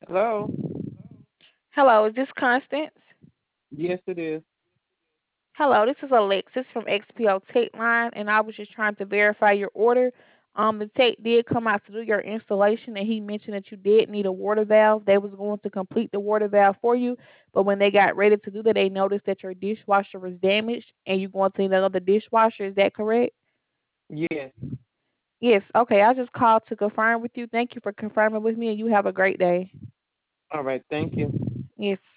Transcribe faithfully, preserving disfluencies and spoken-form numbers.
Hello? Hello, is this Constance? Yes, it is. Hello, this is Alexis from X P O Tech Line, and I was just trying to verify your order. Um, the tech did come out to do your installation, and he mentioned that you did need a water valve. They was going to complete the water valve for you, but when they got ready to do that, they noticed that your dishwasher was damaged, and you're going to need another dishwasher. Is that correct? Yes. Yes. Okay, I just called to confirm with you. Thank you for confirming with me, and you have a great day. All right. Thank you. Yes.